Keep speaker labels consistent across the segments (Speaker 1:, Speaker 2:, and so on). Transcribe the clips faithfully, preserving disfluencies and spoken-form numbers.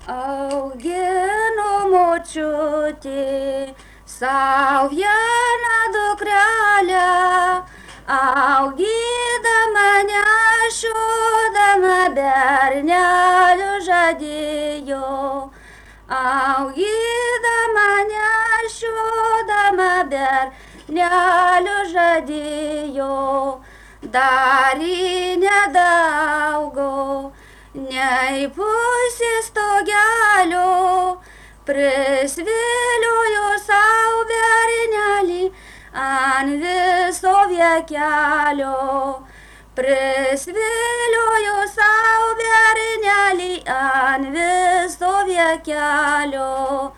Speaker 1: Augino močiutė sau vieną dukrelę, augydama nešiodama bernelių žadėjo, augydama nešiodama bernelių žadėjo, darė nedaugo, nei pusė stogelio, prisviliojo sau bernelį ant viso viekelio, prisviliojo sau bernelį ant viso viekelio.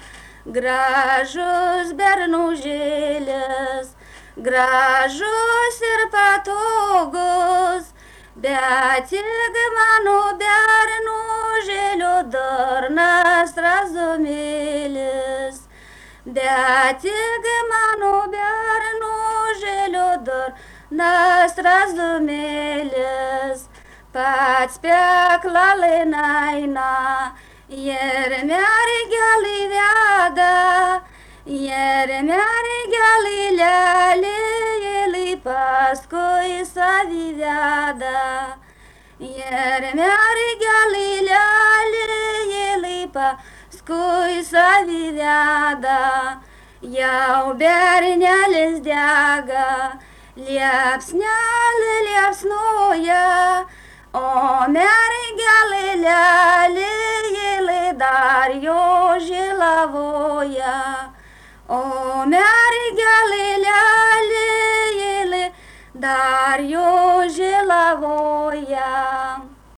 Speaker 1: Gražus bernužėlis, gražus ir patogus, bet tik mano bernužėlio durnas razumėlis, bet tik mano bernužėlio durnas razumėlis, pats peklą lainaina ir mergelį veda, ir mergelį lelį paskui savį veda, ir mergelį lelį paskui savį veda. Jau bernelis dega, liepsnelė liepsnoja, o mergelė